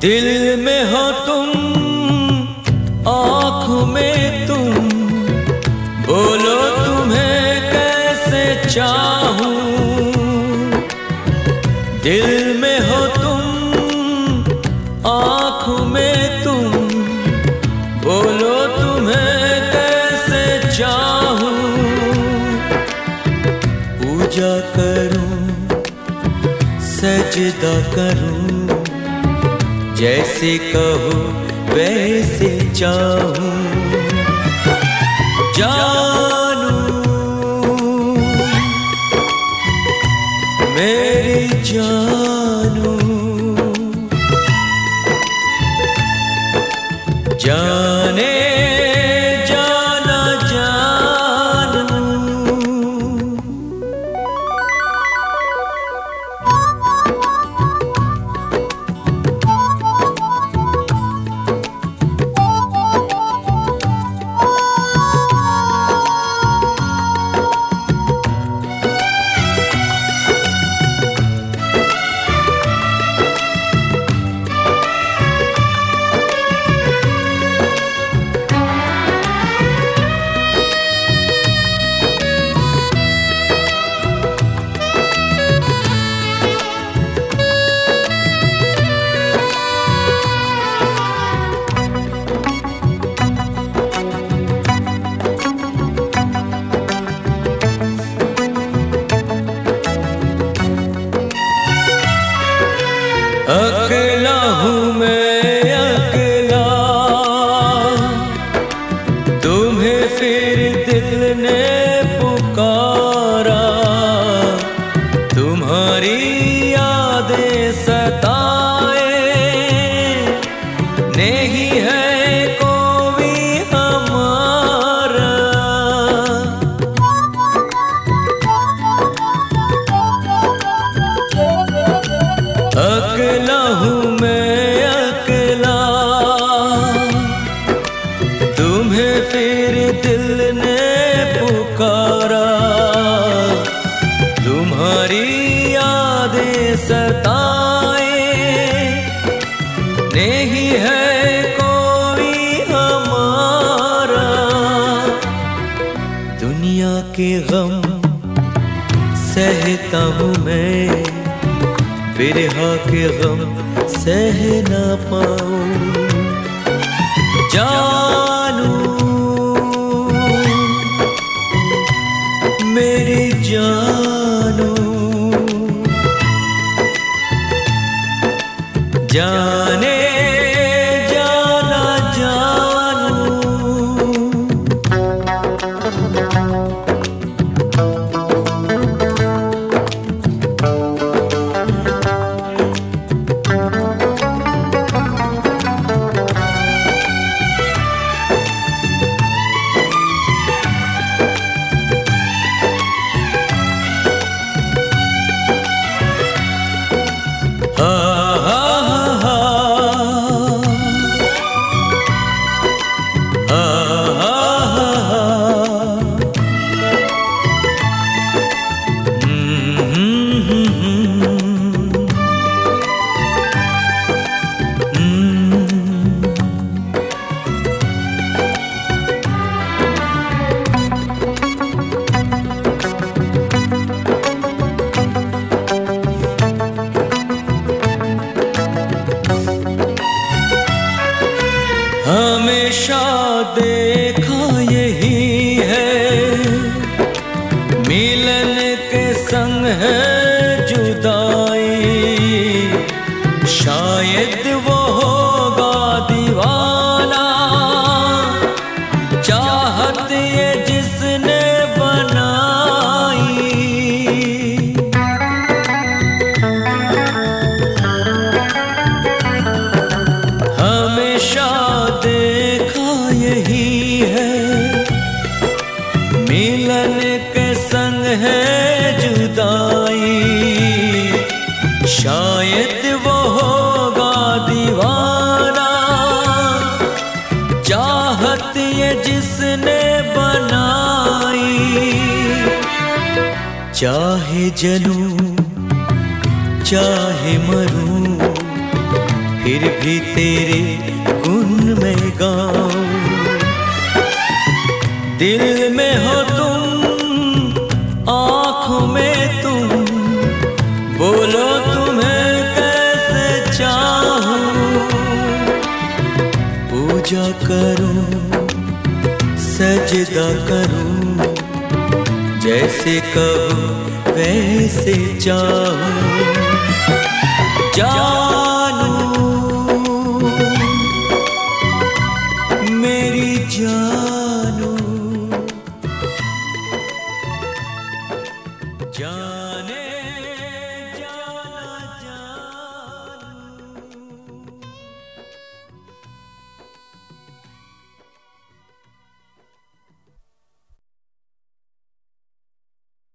दिल में हो तुम, आँखों में तुम, बोलो तुम्हें कैसे चाहूं। दिल में हो तुम, आँखों में तुम, बोलो तुम्हें कैसे चाहूं। पूजा करूं, सजदा करूं, जैसे कहो वैसे चाहूं। जानू मेरी जानू, जाने जाना जानू। अकेला हूँ मैं अकेला, तुम्हें फिर दिल ने पुकारा। तुम्हारी यादें सताए, नहीं है कोई हमारा। अकेला हूँ मैं अकेला, तुम्हें फिर दिल ने पुकारा। तुम्हारी यादें सताए, नहीं है कोई हमारा। दुनिया के गम सहता हूँ मैं, बिरहा के गम सह ना पाऊं। जानू मेरी जानू, जाने जाना जानू। हमेशा देखा यही है, मिलन के संग है जुदाई। शायद वो होगा दीवाना, चाहत ये जिसने बनाई। हमेशा देखा यही है, मिलन के संग है जुदाई। शायद वो होगा दीवाना, चाहत ये जिसने बनाई। चाहे जलूं चाहे मरूं, फिर भी तेरे गुण में गाऊं। दिल में हो तुम, आँखों में तुम, बोलो तुम्हें कैसे चाहूं। पूजा करूं, सजदा करूं, जैसे कहो वैसे चाहूं।